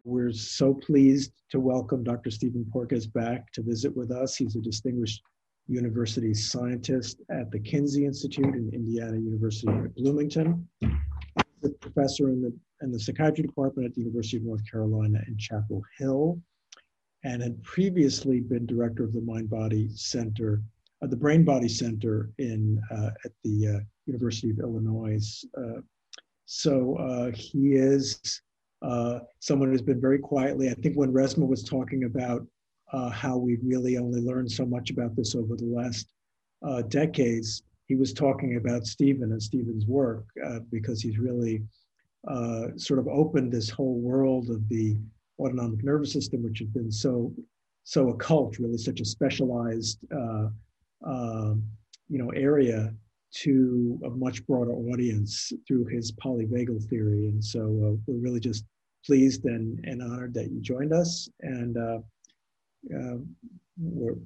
We're so pleased to welcome Dr. Stephen Porges back to visit with us. He's a distinguished university scientist at the Kinsey Institute in Indiana University at Bloomington. He's a professor in the psychiatry department at the University of North Carolina in Chapel Hill, and had previously been director of the Mind-Body Center, the Brain-Body Center at the University of Illinois. He is someone who's been very quietly, I think when Resmaa was talking about how we really only learned so much about this over the last decades, he was talking about Stephen and Stephen's work because he's really sort of opened this whole world of the autonomic nervous system, which has been so occult, really such a specialized area, to a much broader audience through his polyvagal theory. And so we're really just pleased and honored that you joined us. And we're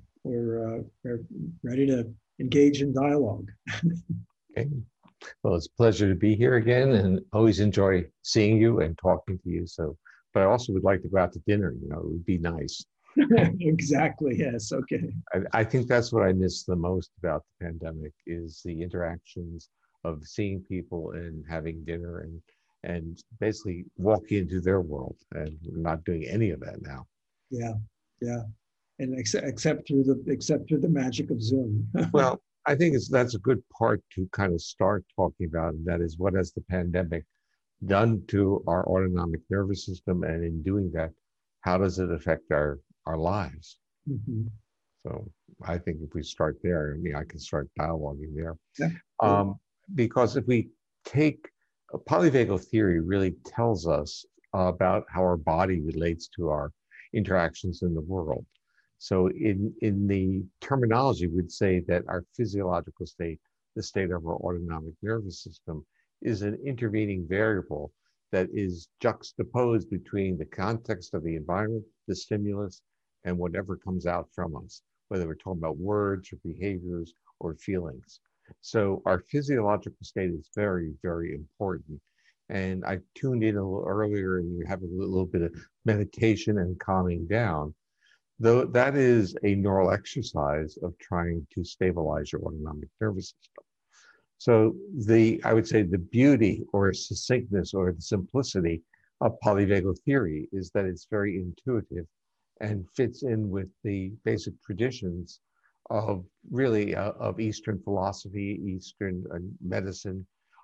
ready to engage in dialogue. Okay. Well, it's a pleasure to be here again, and always enjoy seeing you and talking to you. But I also would like to go out to dinner. It would be nice. Exactly. Yes. Okay. I think that's what I miss the most about the pandemic is the interactions of seeing people and having dinner and basically walking into their world. And we're not doing any of that now. Yeah. Yeah. And except through the magic of Zoom. Well, I think that's a good part to kind of start talking about, and that is, what has the pandemic done to our autonomic nervous system? And in doing that, how does it affect our lives? Mm-hmm. So I think if we start there, I can start dialoguing there. Yeah. Because if we take polyvagal theory, really tells us about how our body relates to our interactions in the world. So in the terminology, we'd say that our physiological state, the state of our autonomic nervous system, is an intervening variable that is juxtaposed between the context of the environment, the stimulus, and whatever comes out from us, whether we're talking about words or behaviors or feelings. So our physiological state is very, very important. And I tuned in a little earlier, and you're having a little bit of meditation and calming down. Though that is a neural exercise of trying to stabilize your autonomic nervous system. So I would say the beauty or succinctness or the simplicity of polyvagal theory is that it's very intuitive and fits in with the basic traditions of really of Eastern philosophy, Eastern medicine,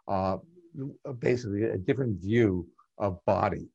basically a different view of body.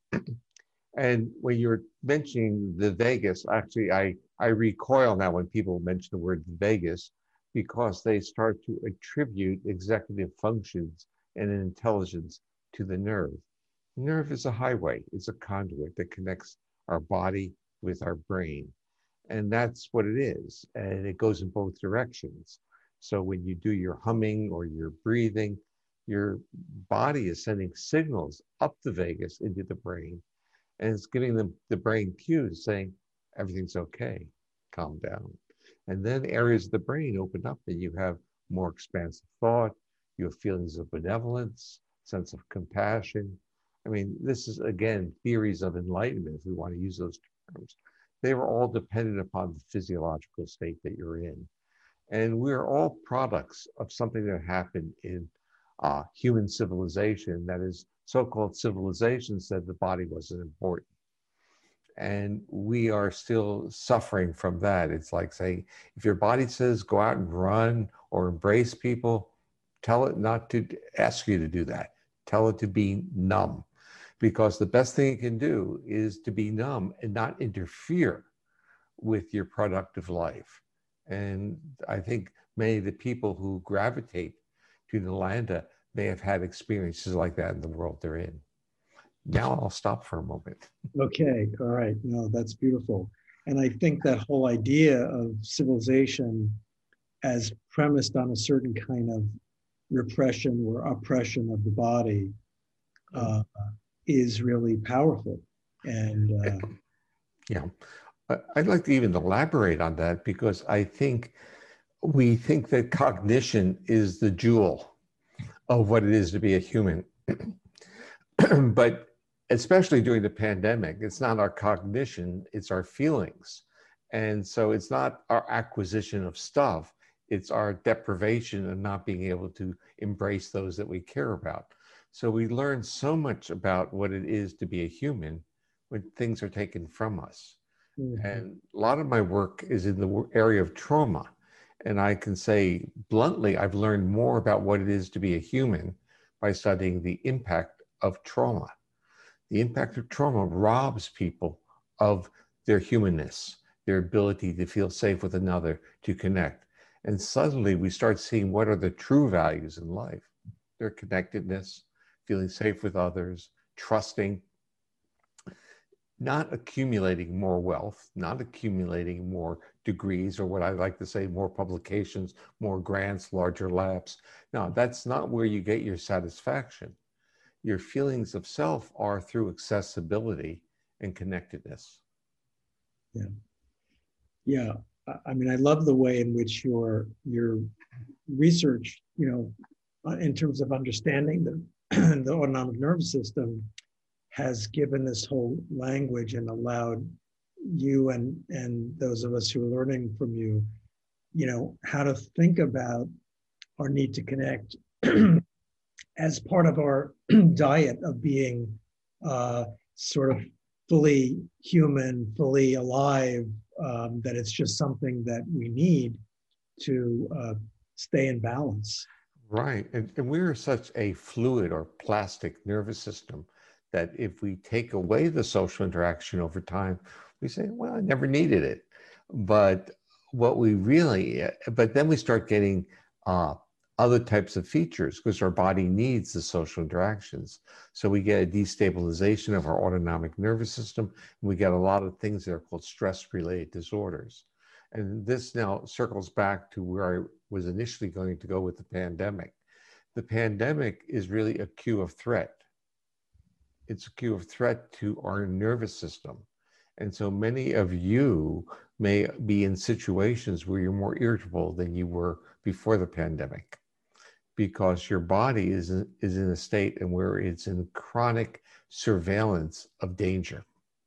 And when you're mentioning the vagus, actually, I recoil now when people mention the word vagus, because they start to attribute executive functions and an intelligence to the nerve. The nerve is a highway. It's a conduit that connects our body with our brain. And that's what it is. And it goes in both directions. So when you do your humming or your breathing, your body is sending signals up the vagus into the brain. And it's giving them the brain cues saying, everything's okay, calm down. And then areas of the brain open up and you have more expansive thought, you have feelings of benevolence, sense of compassion. This is, again, theories of enlightenment, if we want to use those terms. They were all dependent upon the physiological state that you're in. And we're all products of something that happened in human civilization, that is, so-called civilization said the body wasn't important. And we are still suffering from that. It's like saying, if your body says go out and run or embrace people, tell it not to ask you to do that. Tell it to be numb. Because the best thing it can do is to be numb and not interfere with your productive life. And I think many of the people who gravitate to Nalanda may have had experiences like that in the world they're in. Now I'll stop for a moment. Okay, all right. No, that's beautiful. And I think that whole idea of civilization as premised on a certain kind of repression or oppression of the body is really powerful. And I'd like to even elaborate on that, because I think we think that cognition is the jewel of what it is to be a human. But especially during the pandemic, it's not our cognition, it's our feelings. And so it's not our acquisition of stuff, it's our deprivation of not being able to embrace those that we care about. So we learn so much about what it is to be a human when things are taken from us. And a lot of my work is in the area of trauma. And I can say bluntly, I've learned more about what it is to be a human by studying the impact of trauma. The impact of trauma robs people of their humanness, their ability to feel safe with another, to connect. And suddenly we start seeing what are the true values in life: their connectedness, feeling safe with others, trusting, not accumulating more wealth, not accumulating more degrees, or what I like to say, more publications, more grants, larger labs. No, that's not where you get your satisfaction. Your feelings of self are through accessibility and connectedness. Yeah. Yeah. I mean, I love the way in which your research, in terms of understanding the autonomic nervous system, has given this whole language and allowed you and those of us who are learning from you, how to think about our need to connect as part of our diet of being sort of fully human, fully alive, that it's just something that we need to stay in balance. Right. And we're such a fluid or plastic nervous system that if we take away the social interaction over time, we say, well, I never needed it. But what we really, but then we start getting other types of features because our body needs the social interactions. So we get a destabilization of our autonomic nervous system. And we get a lot of things that are called stress-related disorders. And this now circles back to where I was initially going to go with the pandemic. The pandemic is really a cue of threat. It's a cue of threat to our nervous system. And so many of you may be in situations where you're more irritable than you were before the pandemic, because your body is in a state and where it's in chronic surveillance of danger.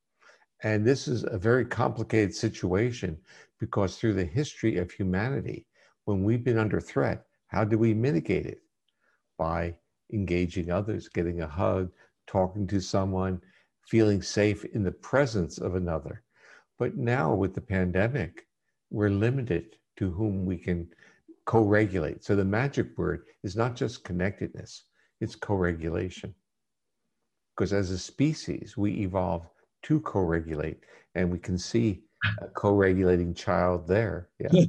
And this is a very complicated situation because through the history of humanity, when we've been under threat, how do we mitigate it? By engaging others, getting a hug, talking to someone, feeling safe in the presence of another. But now with the pandemic, we're limited to whom we can co-regulate. So the magic word is not just connectedness, it's co-regulation. Because as a species, we evolved to co-regulate, and we can see a co-regulating child there. Yeah.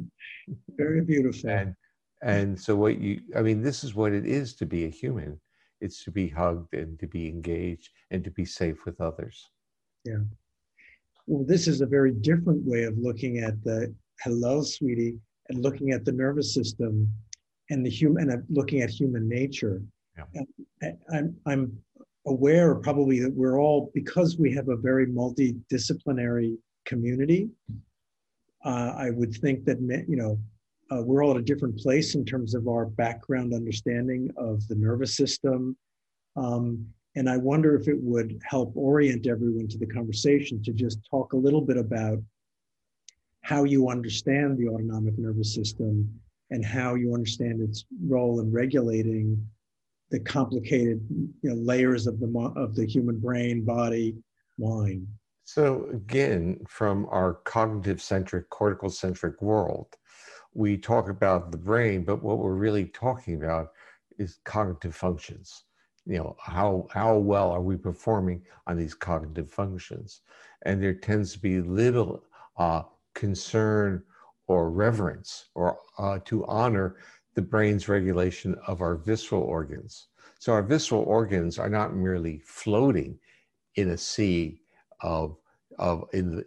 Very beautiful. And so this is what it is to be a human. It's to be hugged and to be engaged and to be safe with others. Yeah. Well, this is a very different way of looking at the hello, sweetie, and looking at the nervous system and looking at human nature. Yeah. I'm aware probably that we're all, because we have a very multidisciplinary community, I would think that, we're all at a different place in terms of our background understanding of the nervous system. And I wonder if it would help orient everyone to the conversation to just talk a little bit about how you understand the autonomic nervous system and how you understand its role in regulating the complicated layers of the human brain, body, mind. So again, from our cognitive-centric, cortical-centric world, we talk about the brain, but what we're really talking about is cognitive functions. How well are we performing on these cognitive functions? And there tends to be little concern or reverence or to honor the brain's regulation of our visceral organs. So our visceral organs are not merely floating in a sea in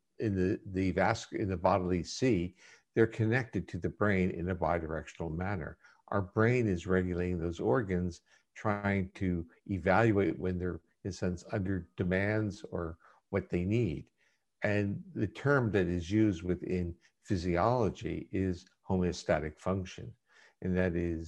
the bodily sea. They're connected to the brain in a bidirectional manner. Our brain is regulating those organs, trying to evaluate when they're, in a sense, under demands or what they need. And the term that is used within physiology is homeostatic function. And that is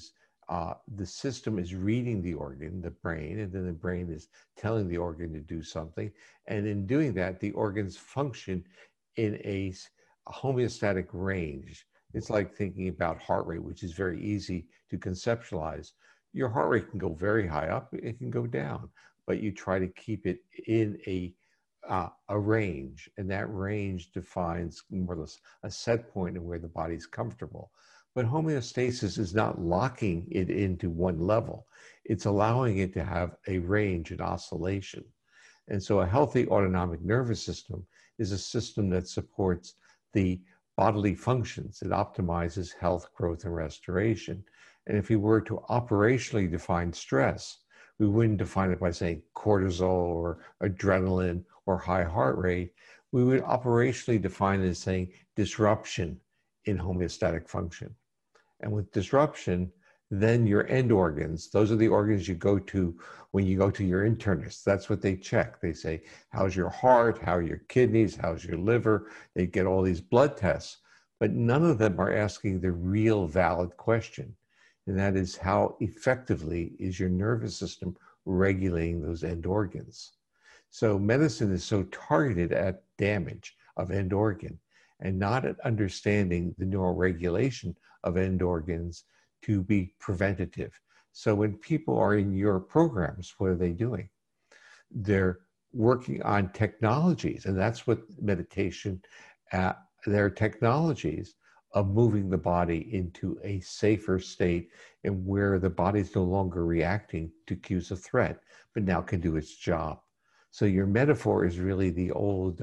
the system is reading the organ, the brain, and then the brain is telling the organ to do something. And in doing that, the organs function in a homeostatic range. It's like thinking about heart rate, which is very easy to conceptualize. Your heart rate can go very high up, it can go down, but you try to keep it in a range, and that range defines more or less a set point of where the body's comfortable. But homeostasis is not locking it into one level. It's allowing it to have a range and oscillation. And so a healthy autonomic nervous system is a system that supports the bodily functions. It optimizes health, growth, and restoration. And if we were to operationally define stress, we wouldn't define it by saying cortisol or adrenaline or high heart rate. We would operationally define it as saying disruption in homeostatic function. And with disruption, then your end organs, those are the organs you go to when you go to your internist. That's what they check. They say, how's your heart? How are your kidneys? How's your liver? They get all these blood tests, but none of them are asking the real valid question. And that is, how effectively is your nervous system regulating those end organs? So medicine is so targeted at damage of end organ and not at understanding the neuroregulation of end organs to be preventative. So when people are in your programs, what are they doing? They're working on technologies, and that's what meditation, they're technologies of moving the body into a safer state and where the body's no longer reacting to cues of threat, but now can do its job. So your metaphor is really the old,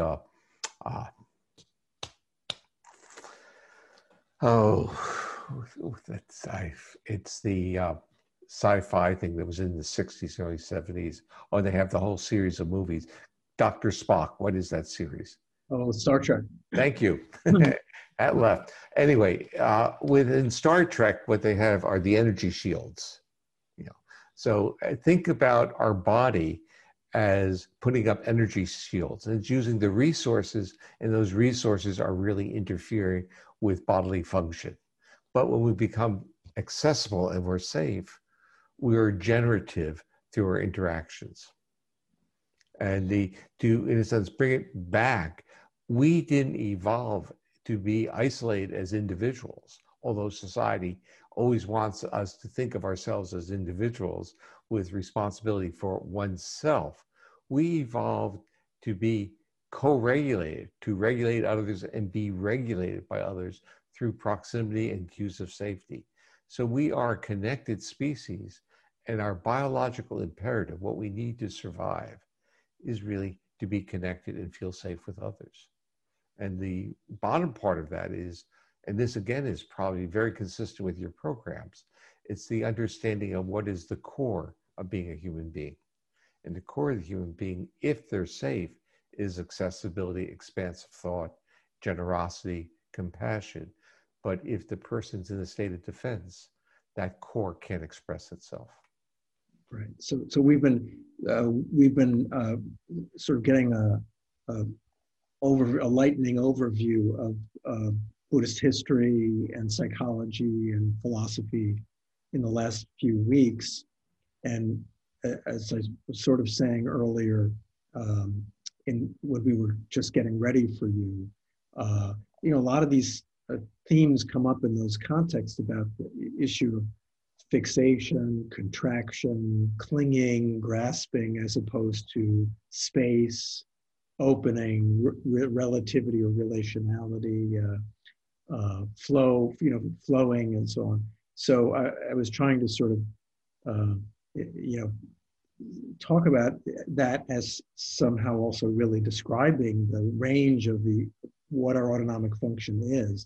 it's the sci-fi thing that was in the 60s, early 70s. Oh, they have the whole series of movies. Dr. Spock, what is that series? Oh, Star Trek. Thank you. At left. Anyway, within Star Trek, what they have are the energy shields. You know, so think about our body as putting up energy shields, and it's using the resources, and those resources are really interfering with bodily function. But when we become accessible and we're safe, we are generative through our interactions. And to, in a sense, bring it back, we didn't evolve to be isolated as individuals, although society always wants us to think of ourselves as individuals with responsibility for oneself. We evolved to be co-regulated, to regulate others and be regulated by others through proximity and cues of safety. So we are a connected species, and our biological imperative, what we need to survive, is really to be connected and feel safe with others. And the bottom part of that is, and this again is probably very consistent with your programs, it's the understanding of what is the core of being a human being. And the core of the human being, if they're safe, is accessibility, expansive thought, generosity, compassion. But if the person's in a state of defense, that core can't express itself. Right. So we've been sort of getting a lightning overview of Buddhist history and psychology and philosophy in the last few weeks. And as I was sort of saying earlier, in when we were just getting ready for you, a lot of these themes come up in those contexts about the issue of fixation, contraction, clinging, grasping, as opposed to space, opening, relativity or relationality, flow, flowing, and so on. So I was trying to sort of, talk about that as somehow also really describing the range of what our autonomic function is.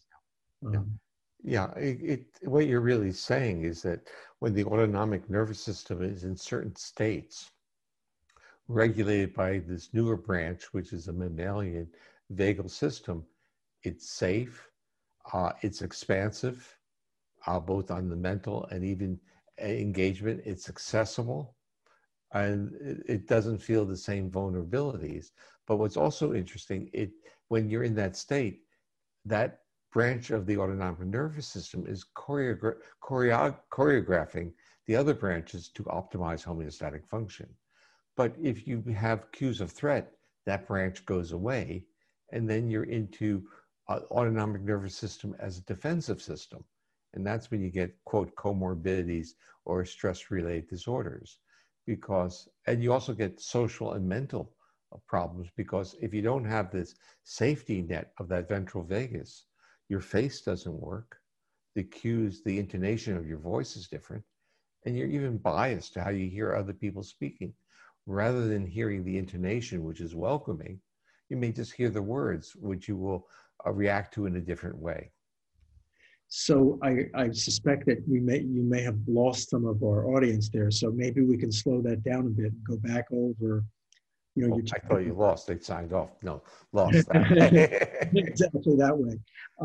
What you're really saying is that when the autonomic nervous system is in certain states, regulated by this newer branch, which is a mammalian vagal system, it's safe, it's expansive, both on the mental and even engagement, it's accessible, and it doesn't feel the same vulnerabilities. But what's also interesting, when you're in that state, that branch of the autonomic nervous system is choreographing the other branches to optimize homeostatic function. But if you have cues of threat, that branch goes away, and then you're into autonomic nervous system as a defensive system. And that's when you get, quote, comorbidities or stress-related disorders. And you also get social and mental problems, because if you don't have this safety net of that ventral vagus, your face doesn't work, the cues, the intonation of your voice is different, and you're even biased to how you hear other people speaking. Rather than hearing the intonation, which is welcoming, you may just hear the words, which you will react to in a different way. So I suspect that you may have lost some of our audience there. So maybe we can slow that down a bit and go back over. You know, I thought you lost. They signed off. No, lost that. Exactly that way.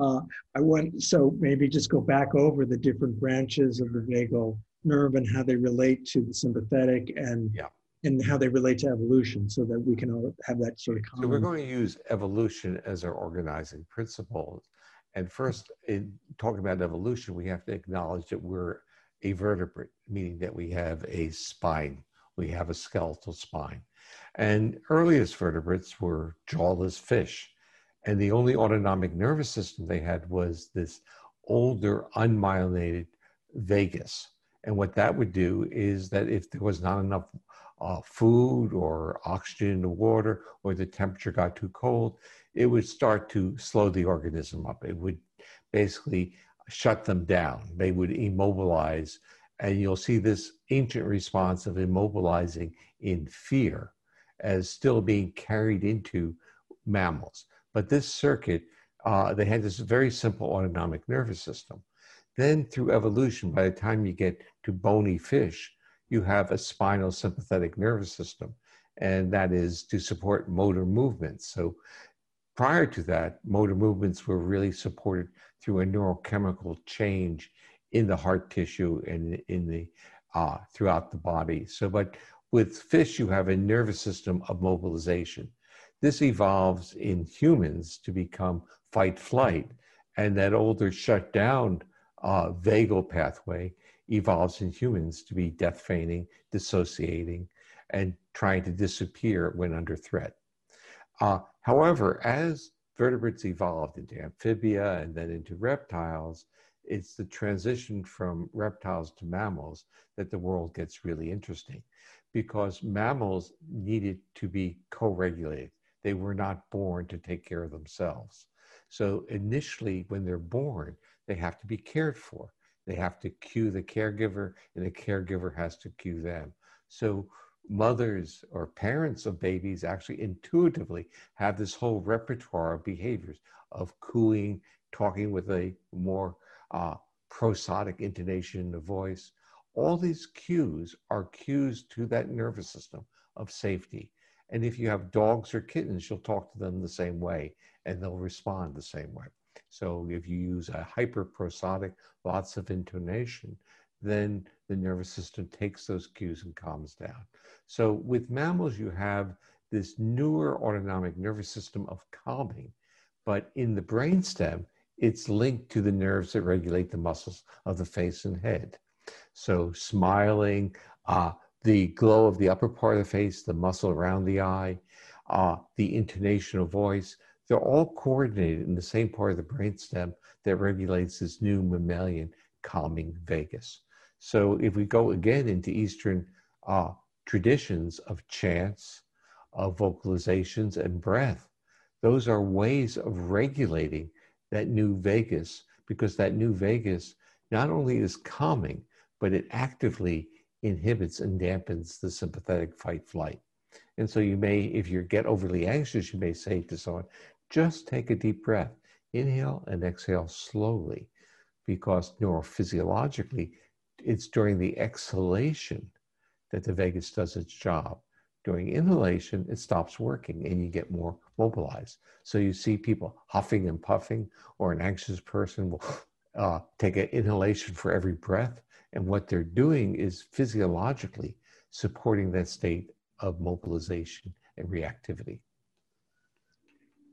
So maybe just go back over the different branches of the vagal nerve and how they relate to the sympathetic and how they relate to evolution, so that we can all have that sort of common. So we're going to use evolution as our organizing principle. And first, in talking about evolution, we have to acknowledge that we're a vertebrate, meaning that we have a spine. We have a skeletal spine. And earliest vertebrates were jawless fish. And the only autonomic nervous system they had was this older, unmyelinated vagus. And what that would do is that if there was not enough food or oxygen in the water, or the temperature got too cold, it would start to slow the organism up. It would basically shut them down. They would immobilize. And you'll see this ancient response of immobilizing in fear as still being carried into mammals. But this circuit, they had this very simple autonomic nervous system. Then through evolution, by the time you get to bony fish, you have a spinal sympathetic nervous system, and that is to support motor movements. So prior to that, motor movements were really supported through a neurochemical change in the heart tissue and in the throughout the body. But with fish, you have a nervous system of mobilization. This evolves in humans to become fight-flight, and that older shut-down vagal pathway evolves in humans to be death feigning, dissociating, and trying to disappear when under threat. However, as vertebrates evolved into amphibia and then into reptiles, it's the transition from reptiles to mammals that the world gets really interesting, because mammals needed to be co-regulated. They were not born to take care of themselves. So initially, when they're born, they have to be cared for. They have to cue the caregiver, and the caregiver has to cue them. So mothers or parents of babies actually intuitively have this whole repertoire of behaviors of cooing, talking with a more prosodic intonation in the voice. All these cues are cues to that nervous system of safety. And if you have dogs or kittens, you'll talk to them the same way, and they'll respond the same way. So if you use a hyperprosodic, lots of intonation, then the nervous system takes those cues and calms down. So with mammals, you have this newer autonomic nervous system of calming, but in the brainstem, it's linked to the nerves that regulate the muscles of the face and head. So smiling, the glow of the upper part of the face, the muscle around the eye, the intonation of voice, they're all coordinated in the same part of the brainstem that regulates this new mammalian calming vagus. So if we go again into Eastern traditions of chants, of vocalizations and breath, those are ways of regulating that new vagus, because that new vagus not only is calming, but it actively inhibits and dampens the sympathetic fight-flight. And so you may, if you get overly anxious, you may say to someone, just take a deep breath. Inhale and exhale slowly, because neurophysiologically, it's during the exhalation that the vagus does its job. During inhalation, it stops working and you get more mobilized. So you see people huffing and puffing, or an anxious person will take an inhalation for every breath. And what they're doing is physiologically supporting that state of mobilization and reactivity.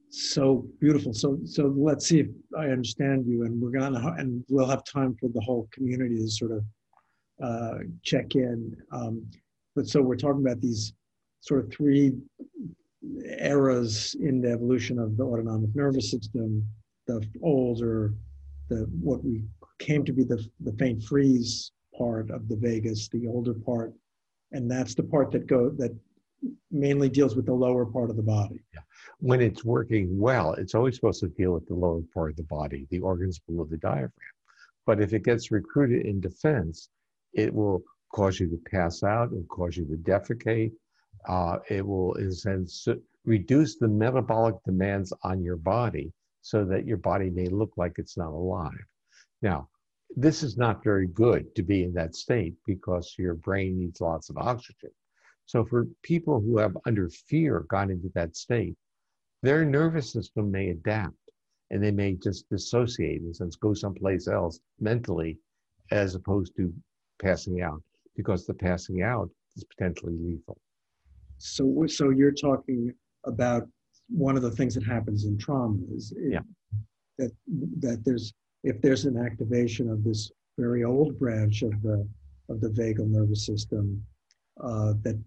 So beautiful. So let's see if I understand you, and we'll have time for the whole community to sort of check in. But so we're talking about these sort of three eras in the evolution of the autonomic nervous system: the older, what we came to be the faint freeze part of the vagus, the older part, and that's the part that mainly deals with the lower part of the body. Yeah. When it's working well, it's always supposed to deal with the lower part of the body, the organs below the diaphragm. But if it gets recruited in defense, it will cause you to pass out, it will cause you to defecate. It will, in a sense, reduce the metabolic demands on your body so that your body may look like it's not alive. Now, this is not very good to be in that state because your brain needs lots of oxygen. So for people who have under fear gone into that state, their nervous system may adapt and they may just dissociate and sense go someplace else mentally as opposed to passing out, because the passing out is potentially lethal. So you're talking about one of the things that happens in trauma is that if there's an activation of this very old branch of the vagal nervous system, that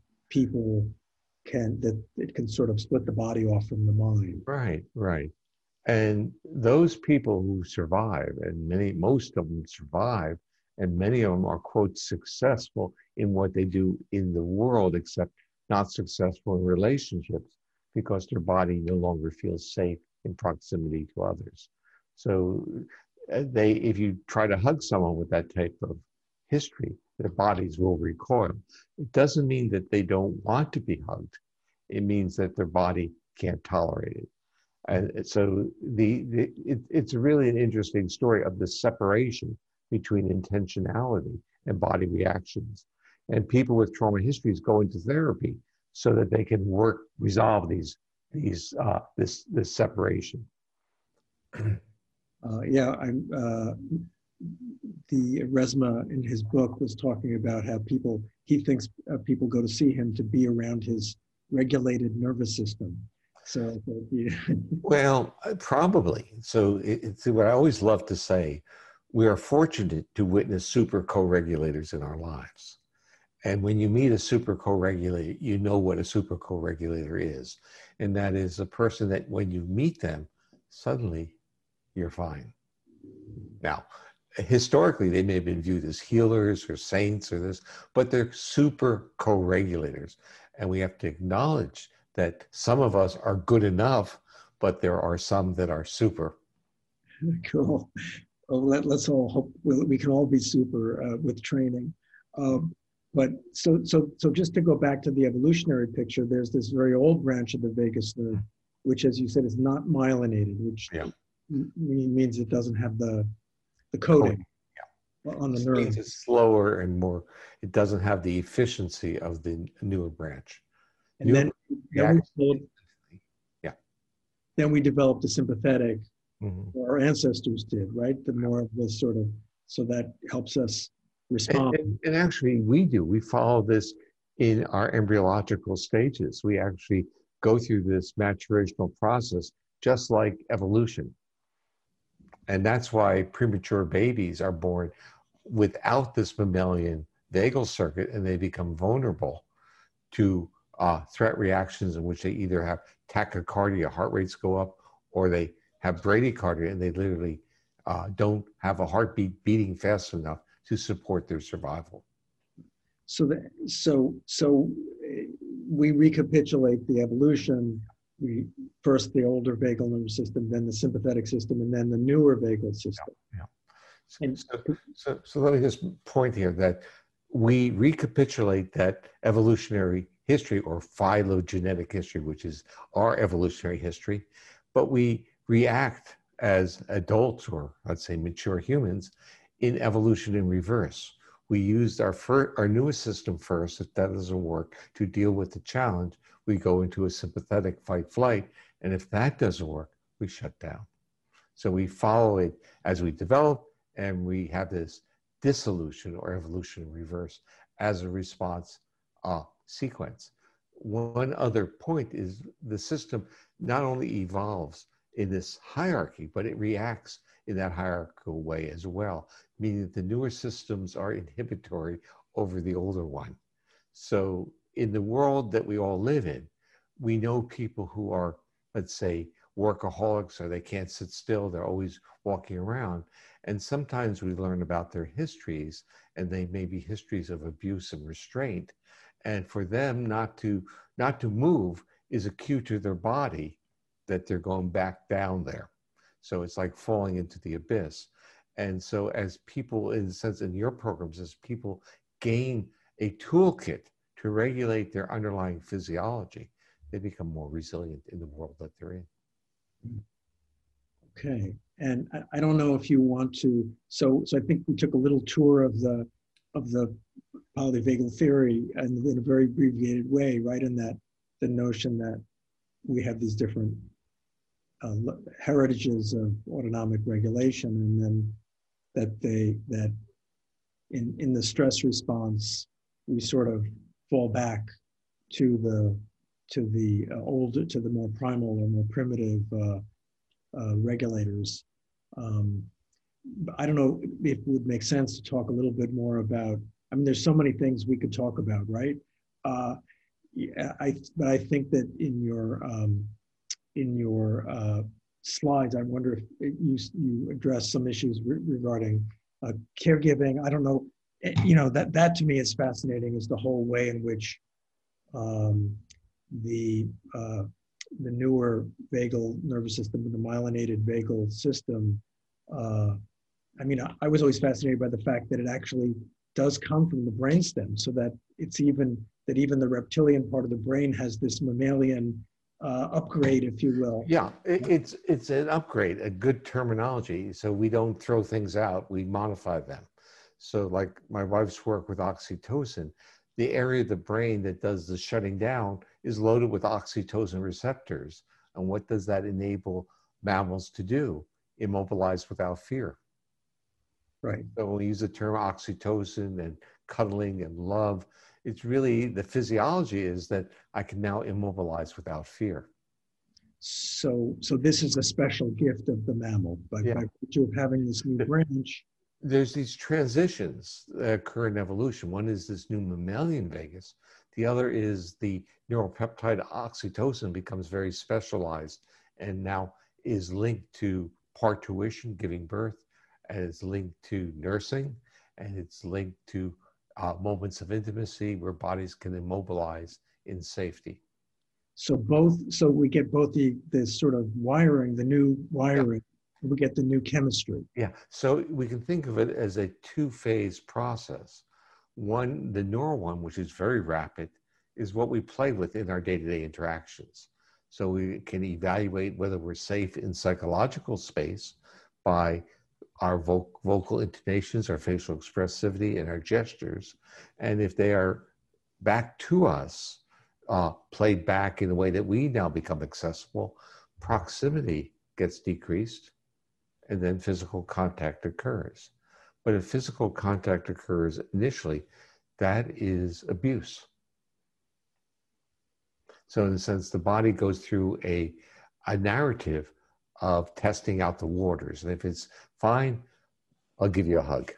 it can sort of split the body off from the mind. Right, right. And those people who survive, and most of them survive, and many of them are, quote, successful in what they do in the world, except not successful in relationships because their body no longer feels safe in proximity to others. So if you try to hug someone with that type of history, their bodies will recoil. It doesn't mean that they don't want to be hugged. It means that their body can't tolerate it. And so it's really an interesting story of the separation between intentionality and body reactions. And people with trauma histories go into therapy so that they can resolve this separation. The Resmaa in his book was talking about how he thinks people go to see him to be around his regulated nervous system. So, well, probably. So it's what I always love to say. We are fortunate to witness super co-regulators in our lives. And when you meet a super co-regulator, you know what a super co-regulator is. And that is a person that when you meet them, suddenly you're fine. Now, historically, they may have been viewed as healers or saints or this, but they're super co-regulators. And we have to acknowledge that some of us are good enough, but there are some that are super. Cool. Well, let's all hope we can all be super with training. But so just to go back to the evolutionary picture, there's this very old branch of the vagus nerve, which, as you said, is not myelinated, which means it doesn't have the coating on the nerve. It means it's slower and more. It doesn't have the efficiency of the newer branch. And then we developed the sympathetic, our ancestors did, right? The more of this sort of, so that helps us respond. And actually we do. We follow this in our embryological stages. We actually go through this maturational process, just like evolution. And that's why premature babies are born without this mammalian vagal circuit, and they become vulnerable to threat reactions in which they either have tachycardia, heart rates go up, or they have bradycardia, and they literally don't have a heartbeat beating fast enough to support their survival. So we recapitulate the evolution. First the older vagal nervous system, then the sympathetic system, and then the newer vagal system. So let me just point here that we recapitulate that evolutionary history or phylogenetic history, which is our evolutionary history, but we react as adults, or let's say mature humans, in evolution in reverse. We used our newest system first. If that doesn't work, to deal with the challenge, we go into a sympathetic fight-flight, and if that doesn't work, we shut down. So we follow it as we develop, and we have this dissolution or evolution in reverse as a response sequence. one other point is the system not only evolves in this hierarchy, but it reacts in that hierarchical way as well, meaning that the newer systems are inhibitory over the older one. So in the world that we all live in, we know people who are, let's say, workaholics, or they can't sit still, they're always walking around. And sometimes we learn about their histories, and they may be histories of abuse and restraint. And for them not to move is a cue to their body that they're going back down there. So it's like falling into the abyss. And so as people, in a sense, in your programs, as people gain a toolkit to regulate their underlying physiology, they become more resilient in the world that they're in. Okay, and I don't know if you want to. So I think we took a little tour of the polyvagal theory, and in a very abbreviated way, right? In that the notion that we have these different heritages of autonomic regulation, and then that in the stress response we sort of fall back to the more primal or more primitive regulators. I don't know if it would make sense to talk a little bit more about. I mean, there's so many things we could talk about, right? But I think that in your slides, I wonder if you address some issues regarding caregiving. I don't know. You know, that to me is fascinating, is the whole way in which the newer vagal nervous system, the myelinated vagal system. I mean, I was always fascinated by the fact that it actually does come from the brainstem, so that even the reptilian part of the brain has this mammalian upgrade, if you will. Yeah, it's an upgrade, a good terminology. So we don't throw things out, we modify them. So like my wife's work with oxytocin, the area of the brain that does the shutting down is loaded with oxytocin receptors. And what does that enable mammals to do? Immobilize without fear. Right. So when we use the term oxytocin and cuddling and love, it's really the physiology is that I can now immobilize without fear. So this is a special gift of the mammal, by virtue of having this new branch. There's these transitions that occur in evolution. One is this new mammalian vagus. The other is the neuropeptide oxytocin becomes very specialized and now is linked to parturition, giving birth, and it's linked to nursing, and it's linked to moments of intimacy where bodies can immobilize in safety. So we get both the sort of wiring, the new wiring, and we get the new chemistry. Yeah, so we can think of it as a two-phase process. One, the neural one, which is very rapid, is what we play with in our day-to-day interactions. So we can evaluate whether we're safe in psychological space by our vocal intonations, our facial expressivity, and our gestures. And if they are back to us, played back in a way that we now become accessible, proximity gets decreased, and then physical contact occurs. But if physical contact occurs initially, that is abuse. So in a sense, the body goes through a narrative of testing out the waters. And if it's fine, I'll give you a hug.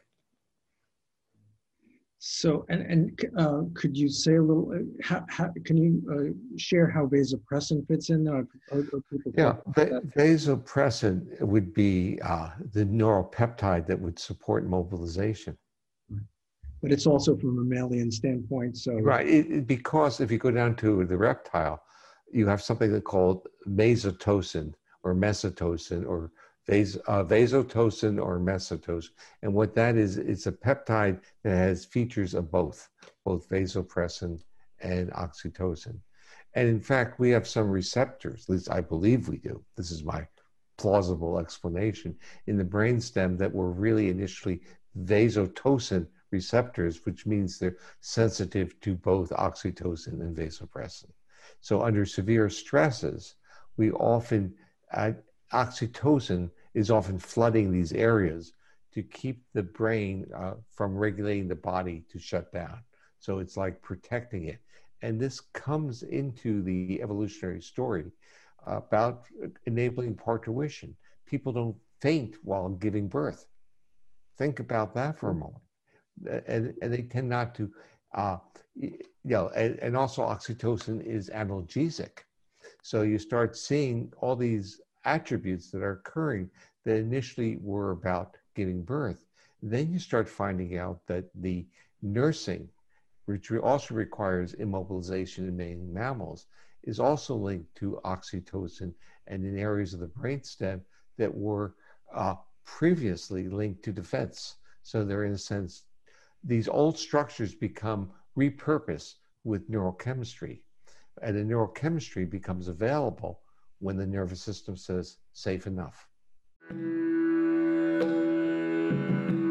So, could you say a little, how can you share how vasopressin fits in? Yeah, vasopressin would be the neuropeptide that would support mobilization. But it's also from a mammalian standpoint. So right, because if you go down to the reptile, you have something that's called mesotocin or mesotocin or vasotocin or mesotocin. And what that is, it's a peptide that has features of both vasopressin and oxytocin. And in fact, we have some receptors, at least I believe we do. This is my plausible explanation in the brainstem that were really initially vasotocin receptors, which means they're sensitive to both oxytocin and vasopressin. So under severe stresses, we often, oxytocin is often flooding these areas to keep the brain from regulating the body to shut down. So it's like protecting it. And this comes into the evolutionary story about enabling parturition. People don't faint while giving birth. Think about that for a moment. And they tend not to, and also oxytocin is analgesic. So you start seeing all these attributes that are occurring that initially were about giving birth. Then you start finding out that the nursing, which also requires immobilization in many mammals, is also linked to oxytocin and in areas of the brainstem that were previously linked to defense. So they're, in a sense, these old structures become repurposed with neurochemistry. And the neurochemistry becomes available when the nervous system says, safe enough.